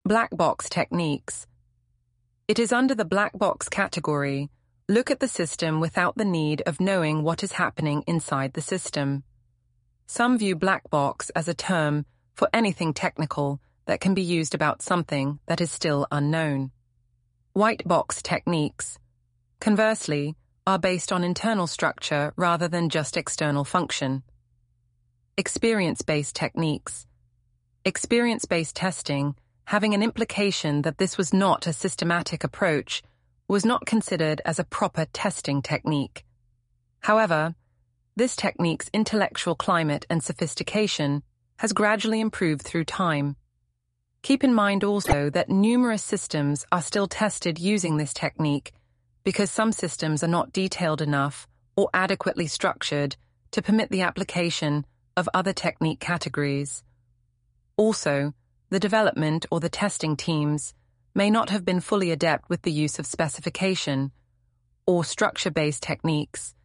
Black box techniques. It is under the black box category. Look at the system without the need of knowing what is happening inside the system. Some view black box as a term for anything technical that can be used about something that is still unknown. White box techniques, conversely, are based on internal structure rather than just external function. Experience-based techniques. Experience-based testing, having an implication that this was not a systematic approach, was not considered as a proper testing technique. However, this technique's intellectual climate and sophistication has gradually improved through time. Keep in mind also that numerous systems are still tested using this technique because some systems are not detailed enough or adequately structured to permit the application of other technique categories. Also, the development or the testing teams may not have been fully adept with the use of specification or structure-based techniques,